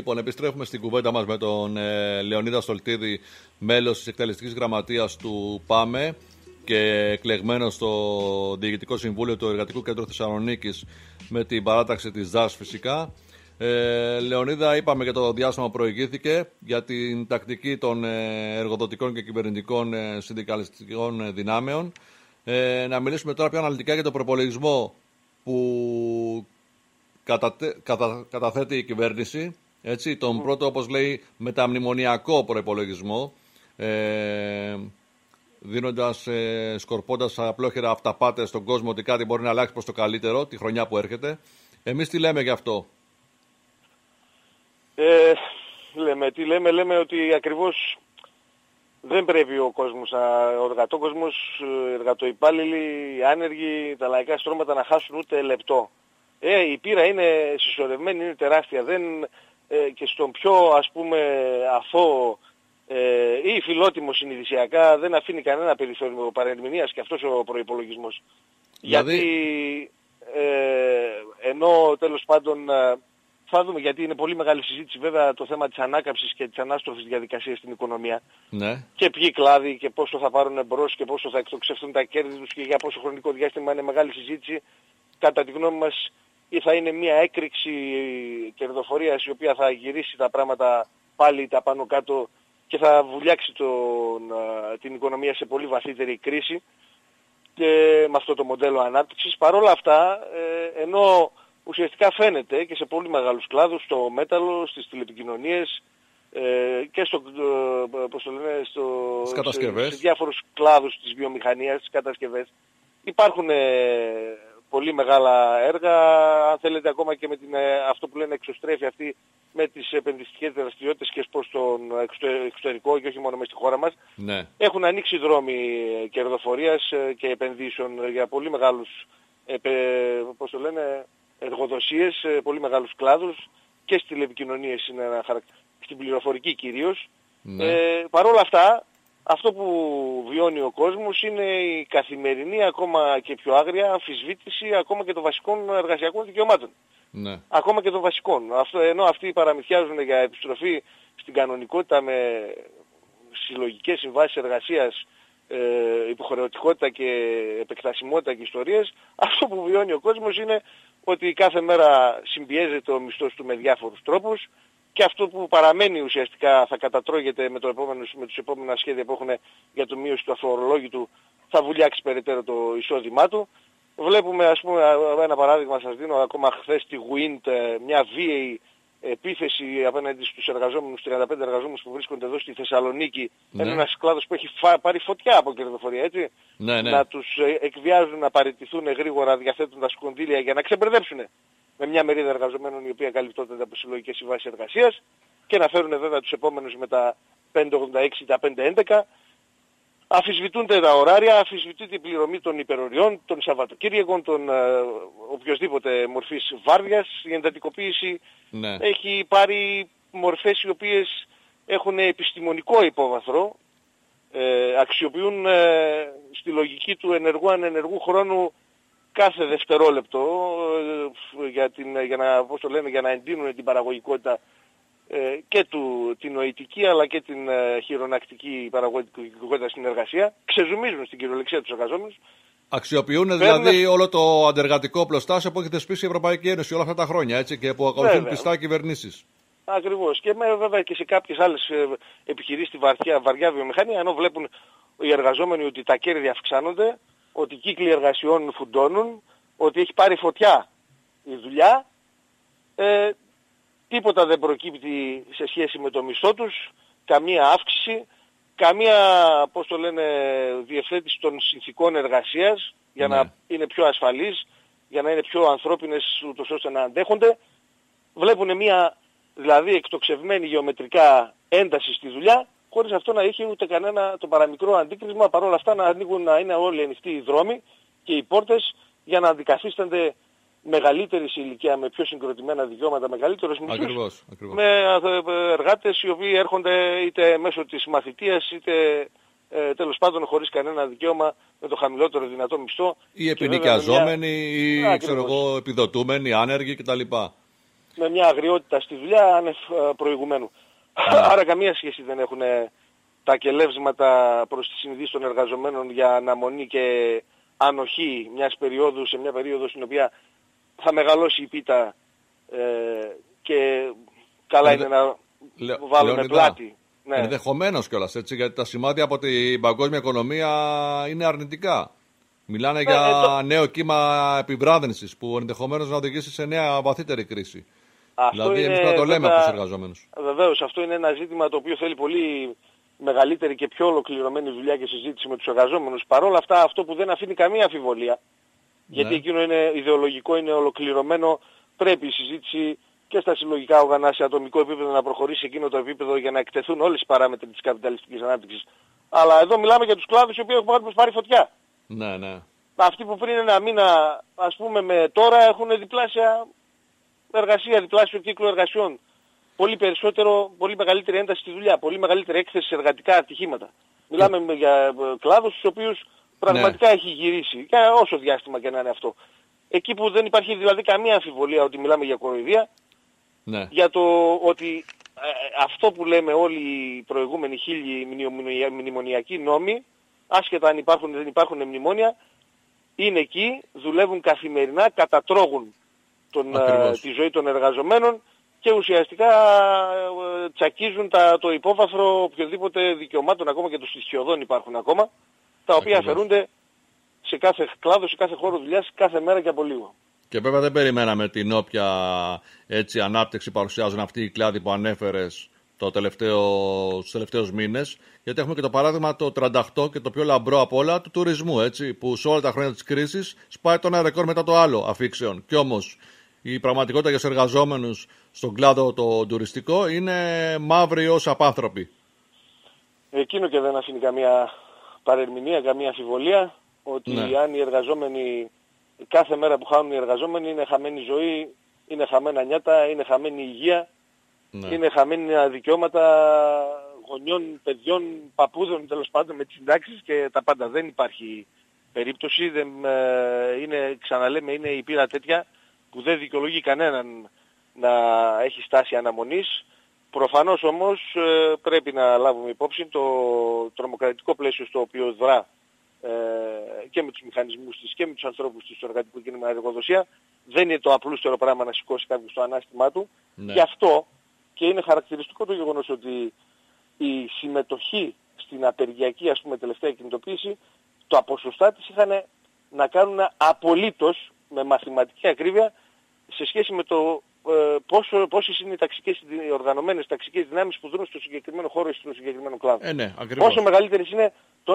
Λοιπόν, επιστρέφουμε στην κουβέντα μας με τον Λεωνίδα Στολτίδη, μέλος της εκτελεστικής γραμματείας του ΠΑΜΕ και εκλεγμένος στο Διοικητικό Συμβούλιο του Εργατικού Κέντρου Θεσσαλονίκης με την παράταξη της ΔΑΣ φυσικά. Λεωνίδα, είπαμε για το διάστημα που προηγήθηκε για την τακτική των εργοδοτικών και κυβερνητικών συνδικαλιστικών δυνάμεων. Να μιλήσουμε τώρα πιο αναλυτικά για τον προπολογισμό που καταθέτει η κυβέρνηση. Έτσι, τον πρώτο, όπως λέει, μεταμνημονιακό προϋπολογισμό, δίνοντας, σκορπώντας απλόχερα αυταπάτες στον κόσμο ότι κάτι μπορεί να αλλάξει προς το καλύτερο τη χρονιά που έρχεται. Εμείς τι λέμε γι' αυτό? Λέμε ότι ακριβώς δεν πρέπει ο κόσμος, ο εργατόκοσμος, οι εργατοϊπάλληλοι, οι άνεργοι, τα λαϊκά στρώματα να χάσουν ούτε λεπτό. Η πείρα είναι συσσωρευμένη, είναι τεράστια. Και στον πιο ας πούμε αθώο ή φιλότιμο συνειδησιακά δεν αφήνει κανένα περιθώριο παρερμηνίας και αυτός ο προϋπολογισμός. Δηλαδή... Γιατί ενώ τέλος πάντων θα δούμε, γιατί είναι πολύ μεγάλη συζήτηση βέβαια το θέμα της ανάκαμψης και της ανάστροφης διαδικασίας στην οικονομία. Ναι. Και ποιοι κλάδοι και πόσο θα πάρουν εμπρός και πόσο θα εκτοξεύσουν τα κέρδη τους και για πόσο χρονικό διάστημα είναι μεγάλη συζήτηση. Κατά τη γνώμη μας θα είναι μια έκρηξη κερδοφορίας η οποία θα γυρίσει τα πράγματα πάλι τα πάνω κάτω και θα βουλιάξει την οικονομία σε πολύ βαθύτερη κρίση και με αυτό το μοντέλο ανάπτυξης. Παρ' όλα αυτά, ενώ ουσιαστικά φαίνεται και σε πολύ μεγάλους κλάδους, στο μέταλλο, στις τηλεπικοινωνίες και σε διάφορους κλάδους της βιομηχανίας, στις κατασκευές, υπάρχουν πολύ μεγάλα έργα, αν θέλετε ακόμα και με αυτό που λένε εξωστρέφεια αυτή, με τις επενδυτικές δραστηριότητες και προς τον εξωτερικό και όχι μόνο μέσα στη χώρα μας. Ναι. Έχουν ανοίξει δρόμοι κερδοφορίας και επενδύσεων για πολύ μεγάλους εργοδοσίες, πολύ μεγάλους κλάδους και στις τηλεπικοινωνίες είναι ένα στην πληροφορική κυρίως. Ναι. Παρ' όλα αυτά, αυτό που βιώνει ο κόσμος είναι η καθημερινή, ακόμα και πιο άγρια, αμφισβήτηση ακόμα και των βασικών εργασιακών δικαιωμάτων. Ναι. Ακόμα και των βασικών. Ενώ αυτοί παραμυθιάζουν για επιστροφή στην κανονικότητα με συλλογικές συμβάσεις εργασίας, υποχρεωτικότητα και επεκτασιμότητα και ιστορίες, αυτό που βιώνει ο κόσμος είναι ότι κάθε μέρα συμπιέζεται ο μισθός του με διάφορους τρόπους και αυτό που παραμένει ουσιαστικά θα κατατρώγεται με τους επόμενα σχέδια που έχουν για το μείωση του αφορολόγητου, θα βουλιάξει περαιτέρω το εισόδημά του. Βλέπουμε, ας πούμε, ένα παράδειγμα σας δίνω, ακόμα χθες στη Wind, μια βίαιη επίθεση απέναντι στους εργαζόμενους, 35 εργαζόμενους που βρίσκονται εδώ στη Θεσσαλονίκη. Ναι. Είναι ένας κλάδος που έχει πάρει φωτιά από κερδοφορία, έτσι. Ναι, ναι. Να τους εκβιάζουν να παραιτηθούν γρήγορα διαθέτοντας κονδύλια για να ξεμπερδέψουν με μια μερίδα εργαζομένων η οποία καλυπτόταν από συλλογικές συμβάσεις εργασίας και να φέρουν βέβαια τους επόμενους με τα 586 ή τα 511. Αφισβητούνται τα ωράρια, αφισβητείται η πληρωμή των υπεροριών, των Σαββατοκύριακων, των οποιοσδήποτε μορφής βάρδιας. Η εντατικοποίηση έχει πάρει μορφές οι οποίες έχουν επιστημονικό υπόβαθρο, αξιοποιούν στη λογική του ενεργού-ανενεργού χρόνου κάθε δευτερόλεπτο για να εντείνουν την παραγωγικότητα και την νοητική αλλά και την χειρονακτική παραγωγικότητα στην εργασία. Ξεζουμίζουν στην κυριολεξία τους εργαζόμενους. Αξιοποιούν δηλαδή όλο το αντεργατικό πλωστάσιο που έχει θεσπίσει η Ευρωπαϊκή Ένωση όλα αυτά τα χρόνια, έτσι, και που ακολουθούν πιστά κυβερνήσεις. Ακριβώς. Και βέβαια και σε κάποιες άλλες επιχειρήσεις στη βαριά βιομηχανία, ενώ βλέπουν οι εργαζόμενοι ότι τα κέρδη αυξάνονται, ότι οι κύκλοι εργασιών φουντώνουν, ότι έχει πάρει φωτιά η δουλειά, τίποτα δεν προκύπτει σε σχέση με το μισθό τους, καμία αύξηση, καμία, διευθέτηση των συνθηκών εργασίας για να είναι πιο ασφαλείς, για να είναι πιο ανθρώπινες ούτως ώστε να αντέχονται. Βλέπουν μια δηλαδή εκτοξευμένη γεωμετρικά ένταση στη δουλειά, χωρίς αυτό να έχει ούτε κανένα το παραμικρό αντίκρισμα, παρόλα αυτά να είναι όλοι ανοιχτοί οι δρόμοι και οι πόρτες για να αντικαθίστανται μεγαλύτερη σε ηλικία, με πιο συγκροτημένα δικαιώματα, μεγαλύτερους μισθούς, με εργάτες οι οποίοι έρχονται είτε μέσω της μαθητείας είτε τέλος πάντων χωρίς κανένα δικαίωμα, με το χαμηλότερο δυνατό μισθό. Ή επινοικιαζόμενοι ή επιδοτούμενοι, άνεργοι κτλ. με μια αγριότητα στη δουλειά προηγουμένου. Άρα καμία σχέση δεν έχουν τα κελεύσματα προς τις συνειδήσεις των εργαζομένων για αναμονή και ανοχή μιας περίοδου σε μια περίοδο στην οποία θα μεγαλώσει η πίτα και καλά είναι να βάλουμε πλάτη. Ναι. Ενδεχομένως κιόλας, έτσι, γιατί τα σημάδια από την παγκόσμια οικονομία είναι αρνητικά. Μιλάνε για νέο κύμα επιβράδυνσης που ενδεχομένως να οδηγήσει σε νέα βαθύτερη κρίση. Δηλαδή εμείς να το λέμε από τους εργαζόμενους. Βεβαίως, αυτό είναι ένα ζήτημα το οποίο θέλει πολύ μεγαλύτερη και πιο ολοκληρωμένη δουλειά και συζήτηση με τους εργαζόμενους. Παρ' όλα αυτά, αυτό που δεν αφήνει καμία αμφιβολία, γιατί εκείνο είναι ιδεολογικό, είναι ολοκληρωμένο, πρέπει η συζήτηση και στα συλλογικά όργανα σε ατομικό επίπεδο να προχωρήσει σε εκείνο το επίπεδο για να εκτεθούν όλες οι παράμετροι της καπιταλιστικής ανάπτυξης. Αλλά εδώ μιλάμε για τους κλάδους οι οποίοι έχουν πάρει φωτιά. Ναι, ναι. Αυτοί που πριν ένα μήνα, ας πούμε, με τώρα έχουν διπλάσια εργασία, διπλάσιο κύκλο εργασιών. Πολύ πολύ μεγαλύτερη ένταση στη δουλειά, πολύ μεγαλύτερη έκθεση σε εργατικά ατυχήματα. Μιλάμε για κλάδους στους οποίους πραγματικά έχει γυρίσει, και όσο διάστημα και να είναι αυτό. Εκεί που δεν υπάρχει δηλαδή καμία αμφιβολία ότι μιλάμε για κοροϊδία, για το ότι αυτό που λέμε όλοι οι προηγούμενοι χίλιοι μνημονιακοί νόμοι, άσχετα αν υπάρχουν ή δεν υπάρχουν μνημόνια, είναι εκεί, δουλεύουν καθημερινά, κατατρώγουν τη ζωή των εργαζομένων και ουσιαστικά τσακίζουν το υπόβαθρο οποιοδήποτε δικαιωμάτων, ακόμα και των στοιχειωδών υπάρχουν ακόμα, τα οποία αφαιρούνται σε κάθε κλάδο, σε κάθε χώρο δουλειάς, κάθε μέρα και από λίγο. Και βέβαια δεν περιμέναμε την όποια έτσι ανάπτυξη παρουσιάζουν αυτοί οι κλάδοι που ανέφερες τους τελευταίους μήνες, γιατί έχουμε και το παράδειγμα το 38 και το πιο λαμπρό απ' όλα του τουρισμού, έτσι, που σε όλα τα χρόνια της κρίσης σπάει το ένα ρεκόρ μετά το άλλο αφήξεων. Κι όμως η πραγματικότητα για τους εργαζόμενους στον κλάδο το τουριστικό είναι μαύρη ως απάνθρωποι. Εκείνο και δεν αφήνει καμία παρερμηνία, καμία αμφιβολία, ότι αν οι εργαζόμενοι, κάθε μέρα που χάνουν οι εργαζόμενοι, είναι χαμένη ζωή, είναι χαμένα νιάτα, είναι χαμένη υγεία, είναι χαμένα δικαιώματα γονιών, παιδιών, παππούδων, τέλος πάντων, με τις συντάξεις και τα πάντα. Δεν υπάρχει περίπτωση, ξαναλέμε, είναι η πείρα τέτοια που δεν δικαιολογεί κανέναν να έχει στάση αναμονής. Προφανώς όμως πρέπει να λάβουμε υπόψη το τρομοκρατικό πλαίσιο στο οποίο δρά και με τους μηχανισμούς της και με τους ανθρώπους της στο εργατικό κίνημα εργοδοσία. Δεν είναι το απλούστερο πράγμα να σηκώσει κάποιος το ανάστημά του. Γι' αυτό και είναι χαρακτηριστικό το γεγονός ότι η συμμετοχή στην απεργιακή, ας πούμε, τελευταία κινητοποίηση, τα ποσοστά της είχαν να κάνουν απολύτως με μαθηματική ακρίβεια σε σχέση με το πόσες είναι οι οργανωμένες ταξικές δυνάμεις που δρούν στο συγκεκριμένο χώρο ή στο συγκεκριμένο κλάδο. Όσο μεγαλύτερες είναι,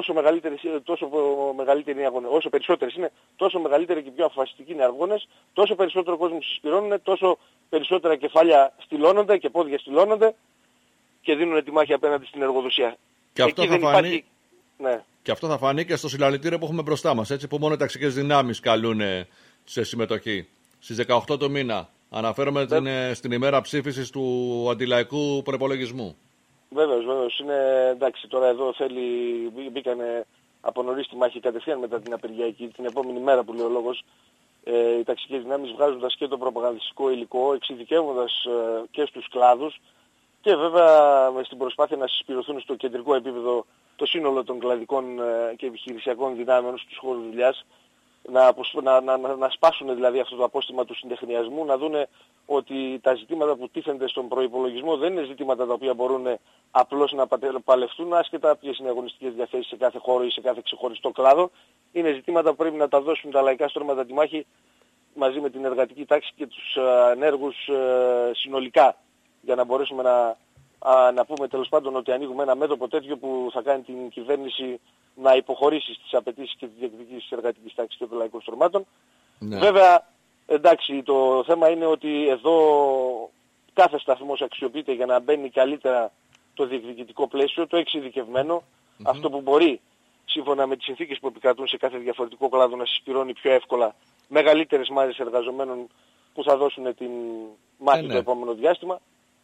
όσο περισσότερες είναι, τόσο μεγαλύτερη και πιο αποφασιστικοί είναι οι αγώνες, τόσο περισσότερο κόσμο συσπηρώνουν, τόσο περισσότερα κεφάλια στυλώνονται και πόδια στυλώνονται και δίνουν τη μάχη απέναντι στην εργοδοσία. Και αυτό, και αυτό θα φανεί και στο συλλαλητήριο που έχουμε μπροστά μας, έτσι, που μόνο οι ταξικές δυνάμεις καλούν σε συμμετοχή. Στις 18 του μήνα. Αναφέρομαι στην ημέρα ψήφισης του αντιλαϊκού προϋπολογισμού. Βέβαιως. Είναι εντάξει, τώρα εδώ μπήκανε από νωρίς τη μάχη κατευθείαν μετά την απεργιακή, την επόμενη μέρα που λέει ο λόγος, οι ταξικές δυνάμεις βγάζοντας και το προπαγανδιστικό υλικό, εξειδικεύοντας και στους κλάδους και βέβαια στην προσπάθεια να συσπηρωθούν στο κεντρικό επίπεδο το σύνολο των κλαδικών και επιχειρησιακών δυνάμεων στους χώρους δουλειάς, να σπάσουν δηλαδή αυτό το απόστημα του συντεχνιασμού, να δούνε ότι τα ζητήματα που τίθενται στον προϋπολογισμό δεν είναι ζητήματα τα οποία μπορούν απλώς να παλευτούν, άσχετα ποιες είναι οι αγωνιστικές διαθέσεις σε κάθε χώρο ή σε κάθε ξεχωριστό κλάδο. Είναι ζητήματα που πρέπει να τα δώσουν τα λαϊκά στρώματα τη μάχη μαζί με την εργατική τάξη και τους ανέργους συνολικά, για να μπορέσουμε να πούμε τέλος πάντων ότι ανοίγουμε ένα μέτωπο τέτοιο που θα κάνει την κυβέρνηση να υποχωρήσει στις απαιτήσεις και τις διεκδικήσεις της εργατικής τάξης και των λαϊκών στρωμάτων. Βέβαια, εντάξει, το θέμα είναι ότι εδώ κάθε σταθμός αξιοποιείται για να μπαίνει καλύτερα το διεκδικητικό πλαίσιο, το εξειδικευμένο, αυτό που μπορεί σύμφωνα με τις συνθήκες που επικρατούν σε κάθε διαφορετικό κλάδο να συσπηρώνει πιο εύκολα μεγαλύτερες μάζες εργαζομένων που θα δώσουν την μάχη το επόμενο διάστημα.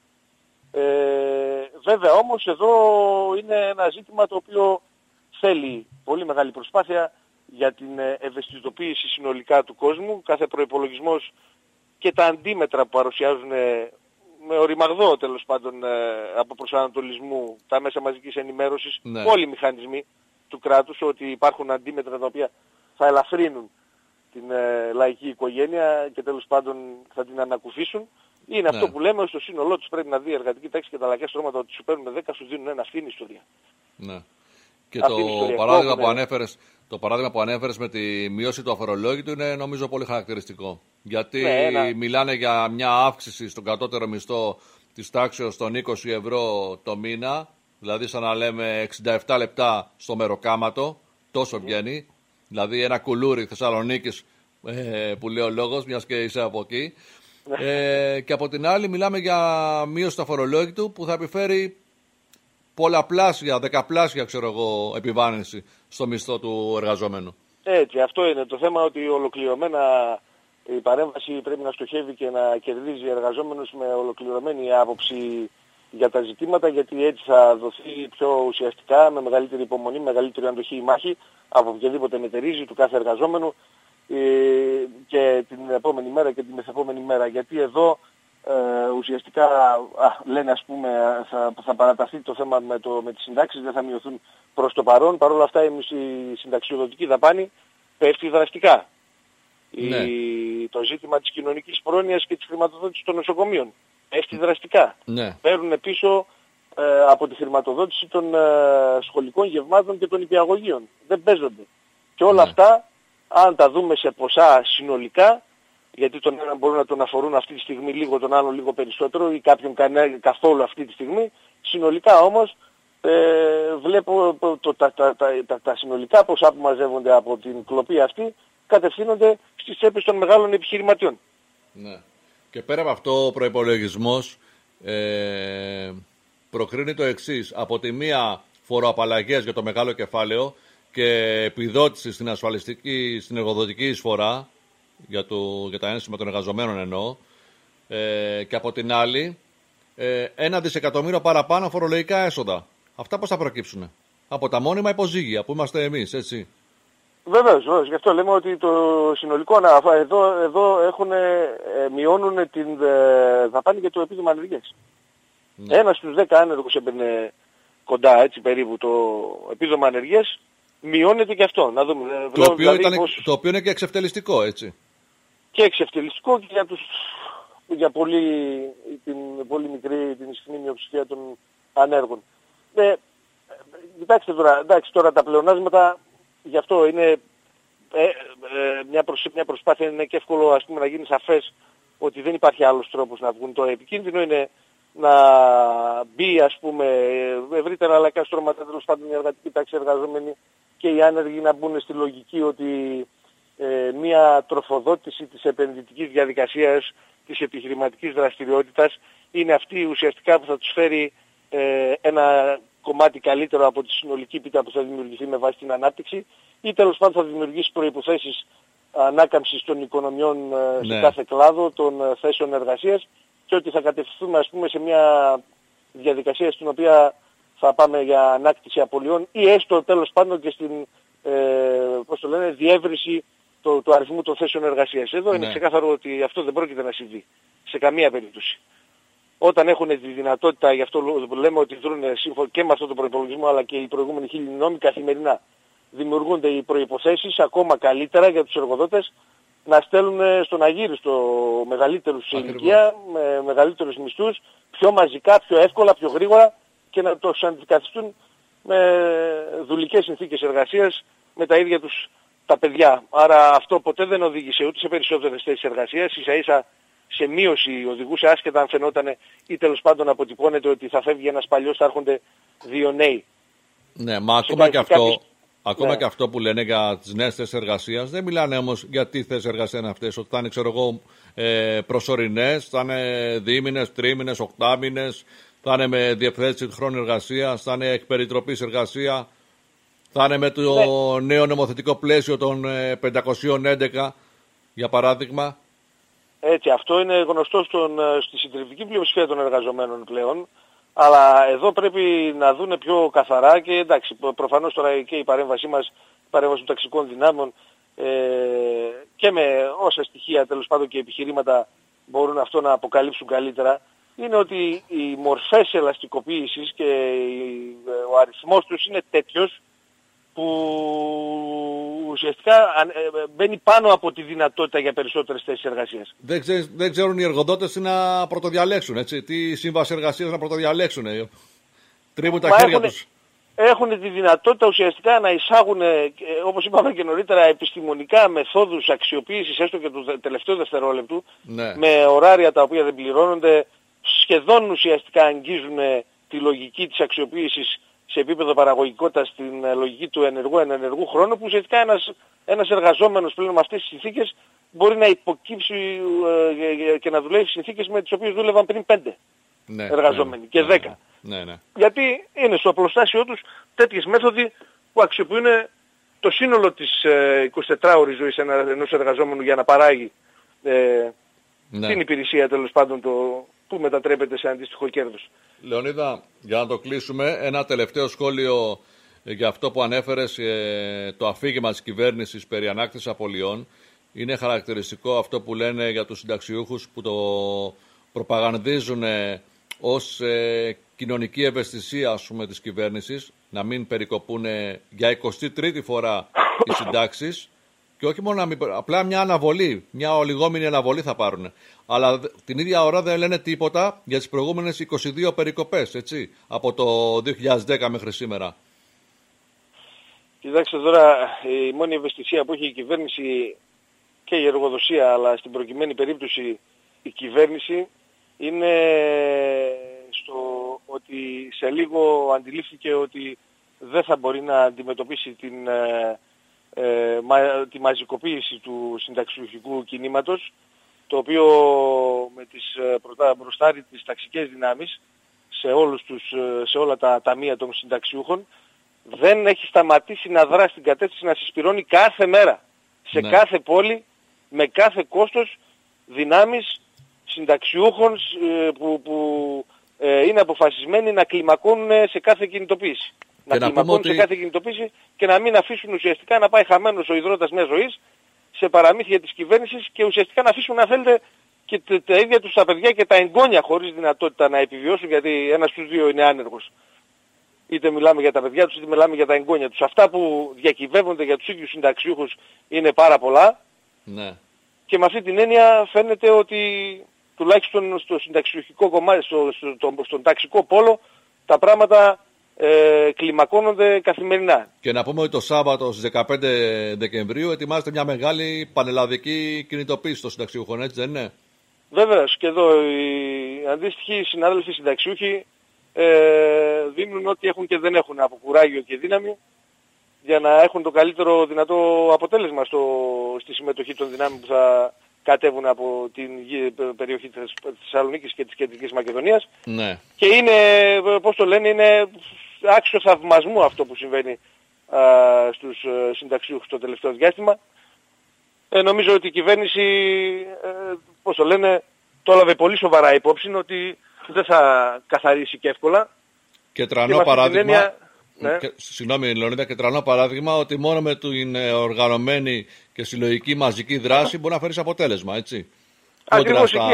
Βέβαια όμως εδώ είναι ένα ζήτημα το οποίο θέλει πολύ μεγάλη προσπάθεια για την ευαισθητοποίηση συνολικά του κόσμου. Κάθε προϋπολογισμός και τα αντίμετρα που παρουσιάζουν με οριμαγδό τέλος πάντων από προσανατολισμού τα μέσα μαζικής ενημέρωσης, όλοι οι μηχανισμοί του κράτους, ότι υπάρχουν αντίμετρα τα οποία θα ελαφρύνουν την λαϊκή οικογένεια και τέλος πάντων θα την ανακουφίσουν. Είναι αυτό που λέμε, στο σύνολό τους πρέπει να δει η εργατική τάξη και τα λαϊκά στρώματα ότι σου παίρνουν 10, σου δίνουν ένα. Αυτή είναι η ιστορία. Ναι. Και το παράδειγμα που ανέφερες με τη μείωση του αφορολόγητου είναι νομίζω πολύ χαρακτηριστικό. Γιατί μιλάνε για μια αύξηση στον κατώτερο μισθό της τάξεως των 20 ευρώ το μήνα, δηλαδή σαν να λέμε 67 λεπτά στο μεροκάματο, τόσο βγαίνει. Δηλαδή ένα κουλούρι Θεσσαλονίκης που λέει ο λόγος, μιας και είσαι από εκεί. Και από την άλλη μιλάμε για μείωση του αφορολόγητου που θα επιφέρει πολλαπλάσια, δεκαπλάσια επιβάρυνση στο μισθό του εργαζόμενου. Έτσι, αυτό είναι το θέμα, ότι ολοκληρωμένα η παρέμβαση πρέπει να στοχεύει και να κερδίζει εργαζόμενους με ολοκληρωμένη άποψη για τα ζητήματα, γιατί έτσι θα δοθεί πιο ουσιαστικά, με μεγαλύτερη υπομονή, με μεγαλύτερη αντοχή η μάχη από οποιαδήποτε μετερίζει του κάθε εργαζόμενου και την επόμενη μέρα και την μεθεπόμενη μέρα. Γιατί εδώ ουσιαστικά λένε, ας πούμε, θα παραταθεί το θέμα με τις συντάξεις, δεν θα μειωθούν προς το παρόν. Παρ' όλα αυτά η συνταξιοδοτική δαπάνη πέφτει δραστικά. Ναι. Το ζήτημα της κοινωνικής πρόνοιας και της χρηματοδότησης των νοσοκομείων πέφτει δραστικά. Ναι. Παίρνουν πίσω από τη χρηματοδότηση των σχολικών γευμάτων και των υπηαγωγείων. Δεν παίζονται. Και όλα αυτά, αν τα δούμε σε ποσά συνολικά, γιατί τον έναν μπορούν να τον αφορούν αυτή τη στιγμή λίγο, τον άλλον λίγο περισσότερο ή κάποιον καθόλου αυτή τη στιγμή, συνολικά όμως βλέπω τα συνολικά ποσά που μαζεύονται από την κλοπή αυτή κατευθύνονται στις τσέπες των μεγάλων επιχειρηματιών. Ναι. Και πέρα από αυτό ο προϋπολογισμός προκρίνει το εξής: από τη μία φοροαπαλλαγές για το μεγάλο κεφάλαιο και επιδότηση στην ασφαλιστική, στην εργοδοτική εισφορά για τα ένσημα των εργαζομένων εννοώ, και από την άλλη 1 δισεκατομμύριο παραπάνω φορολογικά έσοδα. Αυτά πώς θα προκύψουν? Από τα μόνιμα υποζύγια που είμαστε εμείς, έτσι. Βεβαίως, γι' αυτό λέμε ότι το συνολικό εδώ μειώνουν την δαπάνη για το επίδομα ανεργίας. Ναι. 1 στους 10 άνεργους έπαιρνε κοντά έτσι περίπου το επίδομα ανεργίας, μειώνεται και αυτό. Να δούμε, το οποίο είναι και εξευτελιστικό, έτσι. Και εξευτελιστικό και για την πολύ μικρή, την ισχυρή μειοψηφία των ανέργων. Κοιτάξτε τώρα τα πλεονάσματα, γι' αυτό είναι μια προσπάθεια, είναι και εύκολο, ας πούμε, να γίνει σαφές ότι δεν υπάρχει άλλος τρόπος να βγουν. Το επικίνδυνο είναι να μπει, ας πούμε, ευρύτερα λαϊκά στρώματα, τέλος πάντων η εργατική τάξη εργαζόμενη και οι άνεργοι να μπουν στη λογική ότι μια τροφοδότηση της επενδυτικής διαδικασίας, της επιχειρηματικής δραστηριότητας είναι αυτή ουσιαστικά που θα τους φέρει ένα κομμάτι καλύτερο από τη συνολική πίτα που θα δημιουργηθεί με βάση την ανάπτυξη, ή τέλος πάντων θα δημιουργήσει προϋποθέσεις ανάκαμψης των οικονομιών σε κάθε κλάδο των θέσεων εργασίας, και ότι θα κατευθυνθούμε, ας πούμε, σε μια διαδικασία στην οποία θα πάμε για ανάκτηση απολειών ή έστω τέλος πάντων και στην διεύρυνση του αριθμού των θέσεων εργασίας. Εδώ είναι ξεκάθαρο ότι αυτό δεν πρόκειται να συμβεί σε καμία περίπτωση. Όταν έχουν τη δυνατότητα, γι' αυτό λέμε ότι δρούν σύμφωνα και με αυτό το προϋπολογισμό αλλά και οι προηγούμενοι 1000 νόμοι, καθημερινά δημιουργούνται οι προϋποθέσεις ακόμα καλύτερα για τους εργοδότες να στέλνουν στον αγύριστο μεγαλύτερους σε ηλικία, με μεγαλύτερους μισθούς, πιο μαζικά, πιο εύκολα, πιο γρήγορα, και να τους αντικαθιστούν με δουλικές συνθήκες εργασίας με τα ίδια τους τα παιδιά. Άρα αυτό ποτέ δεν οδήγησε ούτε σε περισσότερες θέσεις εργασίας, ίσα-ίσα σε μείωση οδηγούσε, άσχετα αν φαινόταν ή τέλος πάντων αποτυπώνεται ότι θα φεύγει ένας παλιός, θα έρχονται 2 νέοι. Ναι, μα ακόμα και αυτό. Ακόμα και αυτό που λένε για τις νέες θέσεις εργασίας, δεν μιλάνε όμως για τι θέσεις εργασίας είναι αυτές. Ότι θα είναι, ξέρω εγώ, προσωρινές, θα είναι διήμηνες, τρίμηνες, οκτάμηνες, θα είναι με διευθέτηση χρόνου εργασίας, θα είναι εκ περιτροπής εργασία, θα είναι με το νέο νομοθετικό πλαίσιο των 511, για παράδειγμα. Έτσι, αυτό είναι γνωστό στη συντριπτική πλειοψηφία των εργαζομένων πλέον. Αλλά εδώ πρέπει να δούνε πιο καθαρά και εντάξει, προφανώς τώρα και η παρέμβασή μας, η παρέμβαση των ταξικών δυνάμεων και με όσα στοιχεία τέλος πάντων και επιχειρήματα μπορούν αυτό να αποκαλύψουν καλύτερα, είναι ότι οι μορφές ελαστικοποίησης και ο αριθμός τους είναι τέτοιος που ουσιαστικά μπαίνει πάνω από τη δυνατότητα για περισσότερες θέσεις εργασίας. Δεν ξέρουν οι εργοδότες να πρωτοδιαλέξουν, έτσι, τι σύμβαση εργασίας να πρωτοδιαλέξουν. Τρίβουν τα χέρια τους. Έχουν τη δυνατότητα ουσιαστικά να εισάγουν, όπως είπαμε και νωρίτερα, επιστημονικά μεθόδους αξιοποίησης έστω και του τελευταίου δευτερόλεπτου, ναι, με ωράρια τα οποία δεν πληρώνονται, σχεδόν ουσιαστικά αγγίζουν τη λογική της αξιοποίησης σε επίπεδο παραγωγικότητας, την λογική του ενεργού χρόνου, που ουσιαστικά ένας εργαζόμενος πλέον με αυτές τις συνθήκες μπορεί να υποκύψει και να δουλεύει συνθήκες με τις οποίες δούλευαν πριν 5 εργαζόμενοι και 10. Ναι. Γιατί είναι στο απλοστάσιο τους τέτοιες μέθοδοι που αξιοποιούν το σύνολο της 24ωρης ζωής ενός εργαζόμενου για να παράγει την υπηρεσία, τέλος πάντων, που μετατρέπεται σε αντίστοιχο κέρδος. Λεωνίδα, για να το κλείσουμε, ένα τελευταίο σχόλιο για αυτό που ανέφερες, το αφήγημα της κυβέρνησης περί ανάκτησης απολειών. Είναι χαρακτηριστικό αυτό που λένε για τους συνταξιούχους, που το προπαγανδίζουν ως κοινωνική ευαισθησία, ας πούμε, της κυβέρνησης, να μην περικοπούν για 23η φορά οι συντάξεις, και όχι μόνο απλά μια αναβολή, μια ολιγόμενη αναβολή θα πάρουν. Αλλά την ίδια ώρα δεν λένε τίποτα για τις προηγούμενες 22 περικοπές, έτσι, από το 2010 μέχρι σήμερα. Κοιτάξτε τώρα, η μόνη ευαισθησία που έχει η κυβέρνηση και η εργοδοσία, αλλά στην προκειμένη περίπτωση η κυβέρνηση, είναι στο ότι σε λίγο αντιλήφθηκε ότι δεν θα μπορεί να αντιμετωπίσει τη μαζικοποίηση του συνταξιούχικου κινήματος, το οποίο με τις μπροστάρι τις ταξικές δυνάμεις σε όλα τα ταμεία των συνταξιούχων δεν έχει σταματήσει να δράσει την κατεύθυνση να συσπηρώνει κάθε μέρα σε κάθε πόλη με κάθε κόστος δυνάμεις συνταξιούχων που είναι αποφασισμένοι να κλιμακώνουν σε κάθε κινητοποίηση. Να κλιμακώνουν σε κάθε κινητοποίηση και να μην αφήσουν ουσιαστικά να πάει χαμένος ο ιδρώτας μιας ζωής σε παραμύθια της κυβέρνησης και ουσιαστικά να αφήσουν, αν θέλετε, και τα ίδια τους τα παιδιά και τα εγγόνια χωρίς δυνατότητα να επιβιώσουν, γιατί ένας στους δύο είναι άνεργος. Είτε μιλάμε για τα παιδιά τους, είτε μιλάμε για τα εγγόνια τους. Αυτά που διακυβεύονται για τους ίδιους συνταξιούχους είναι πάρα πολλά. Ναι. Και με αυτή την έννοια φαίνεται ότι τουλάχιστον στο συνταξιούχικό κομμάτι, στον ταξικό πόλο, τα πράγματα κλιμακώνονται καθημερινά. Και να πούμε ότι το Σάββατο στις 15 Δεκεμβρίου ετοιμάζεται μια μεγάλη πανελλαδική κινητοποίηση των συνταξιούχων, έτσι δεν είναι? Βέβαιως, και εδώ οι αντίστοιχοι συνάδελφοι συνταξιούχοι δίνουν ό,τι έχουν και δεν έχουν από κουράγιο και δύναμη για να έχουν το καλύτερο δυνατό αποτέλεσμα στη συμμετοχή των δυνάμεων που θα κατέβουν από την περιοχή της Θεσσαλονίκης και της Κεντρικής Μακεδονίας. Ναι. Και είναι, πώς το λένε, είναι άξιο θαυμασμού αυτό που συμβαίνει στους συνταξιούχους το τελευταίο διάστημα. Νομίζω ότι η κυβέρνηση, πώς το λένε, το έλαβε πολύ σοβαρά υπόψη ότι δεν θα καθαρίσει και εύκολα. Και τρανό παράδειγμα, συγγνώμη Λεωνίδα, και τρανό παράδειγμα ότι μόνο με την οργανωμένη και συλλογική μαζική δράση μπορεί να φέρεις αποτέλεσμα, έτσι. Ακριβώς εκεί,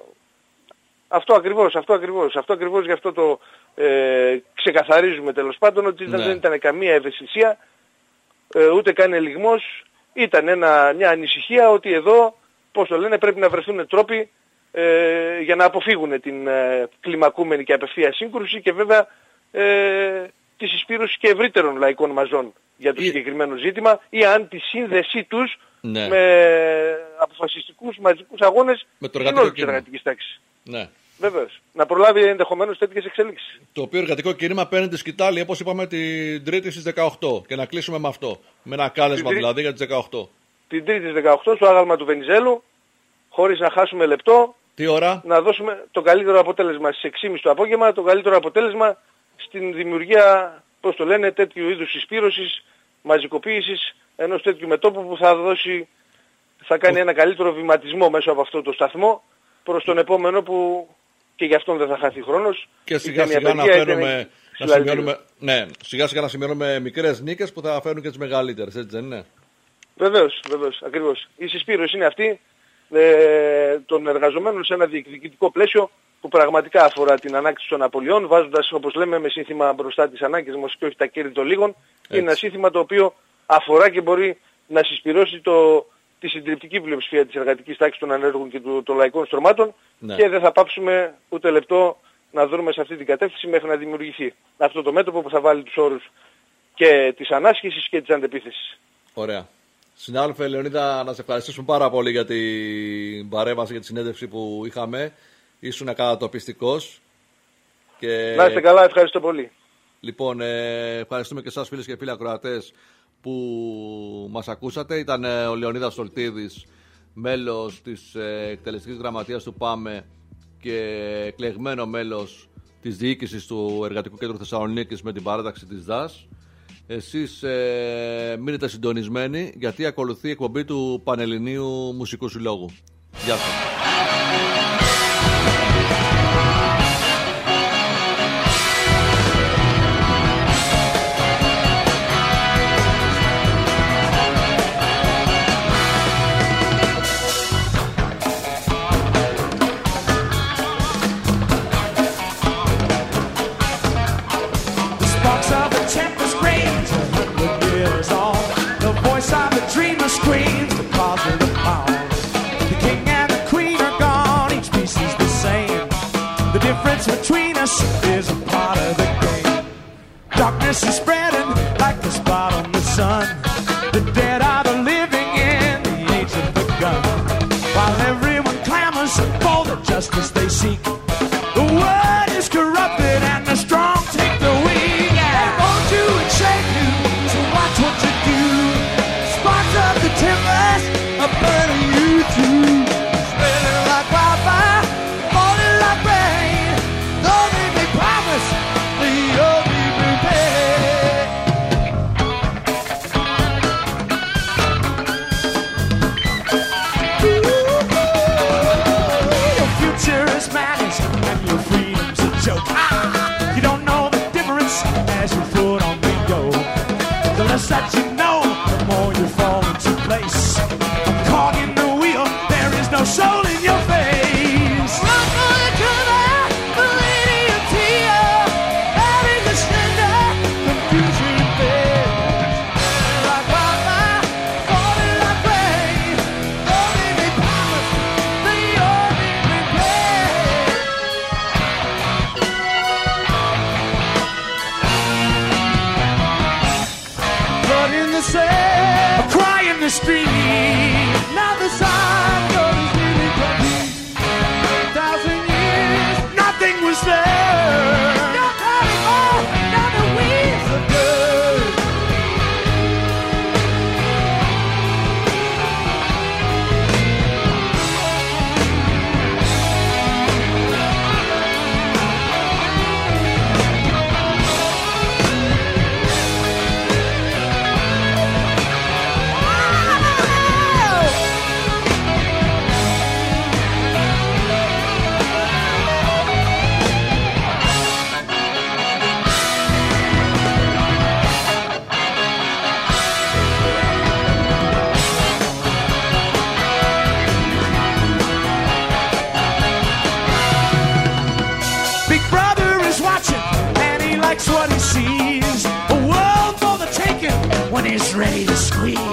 αυτό ακριβώς γι' αυτό το ξεκαθαρίζουμε τέλος πάντων, ότι δεν ήταν καμία ευαισθησία, ούτε καν ελιγμός, ήταν μια ανησυχία ότι εδώ, πώς το λένε, πρέπει να βρεθούν τρόποι για να αποφύγουν την κλιμακούμενη και απευθεία σύγκρουση και βέβαια τη συσπήρωση και ευρύτερων λαϊκών μαζών για το συγκεκριμένο ζήτημα, ή αν τη σύνδεσή τους με αποφασιστικούς μαζικούς αγώνες όλης της εργατικής τάξης. Ναι. Βέβαιως. Να προλάβει ενδεχομένως τέτοιες εξελίξεις. Το οποίο εργατικό κίνημα παίρνει τη σκητάλη, όπως είπαμε, την Τρίτη στις 18. Και να κλείσουμε με αυτό. Με ένα κάλεσμα δηλαδή για τις 18. Την Τρίτη στις 18 στο άγαλμα του Βενιζέλου, χωρίς να χάσουμε λεπτό. Τι ώρα? Να δώσουμε το καλύτερο αποτέλεσμα στις 6.30 το απόγευμα, το καλύτερο αποτέλεσμα στην δημιουργία, πώς το λένε, τέτοιου είδους συσπήρωσης, μαζικοποίησης ενός τέτοιου μετώπου που θα κάνει ένα καλύτερο βηματισμό μέσω από αυτό το σταθμό προς τον επόμενο που και γι' αυτόν δεν θα χαθεί χρόνος. Και σιγά σιγά να σημειώνουμε μικρές νίκες που θα φέρουν και τις μεγαλύτερες, έτσι δεν είναι? Βεβαίως, ακριβώς. Η συσπήρωση είναι αυτή των εργαζομένων σε ένα διεκδικητικό πλαίσιο που πραγματικά αφορά την ανάκτηση των απολειών, βάζοντας, όπως λέμε, με σύνθημα μπροστά τις ανάγκες μας και όχι τα κέρδη των λίγων. Είναι ένα σύνθημα το οποίο αφορά και μπορεί να συσπυρώσει τη συντριπτική πλειοψηφία της εργατικής τάξης των ανέργων και των λαϊκών στρωμάτων, και δεν θα πάψουμε ούτε λεπτό να δούμε σε αυτή την κατεύθυνση μέχρι να δημιουργηθεί αυτό το μέτωπο που θα βάλει τους όρους και της ανάσχεσης και της αντεπίθεσης. Ωραία. Συνάδελφε Λεωνίδα, να σε ευχαριστήσουμε πάρα πολύ για την παρέμβαση και τη συνέντευξη που είχαμε. Ήσουν κατατοπιστικός. Να είστε καλά, ευχαριστώ πολύ. Λοιπόν, ευχαριστούμε και εσάς φίλες και φίλοι ακροατές που μας ακούσατε. Ήταν ο Λεωνίδας Στολτίδης, μέλος της εκτελεστικής γραμματείας του ΠΑΜΕ και εκλεγμένο μέλος της διοίκησης του Εργατικού Κέντρου Θεσσαλονίκης με την παράταξη της ΔΑΣ. Εσείς μείνετε συντονισμένοι, γιατί ακολουθεί η εκπομπή του Πανελληνίου Μουσικού Συλλόγου. Γεια σας. Is a part of the game. Darkness is spreading like the spot on the sun. The dead are the living in the age of the gun. While everyone clamors for the justice they seek, the world is corrupted and the strong take the weak. They won't do and shake you, so watch what you do. Sparks of the timbers are burning you too. Spreading like wildfire, falling like rain. Though they may promise, they'll be prepared. Your future is madness and your freedom's a joke. You don't know the difference as your foot on the yoke. The less that you know, the more you fall into place. A cog in the wheel, there is no soul in your face. Run for the cover. A cry in the street. Now the sun goes really crazy. 1,000 years, nothing was there. Not anymore, now the wheels are good. What he sees, a world for the taking when he's ready to squeeze.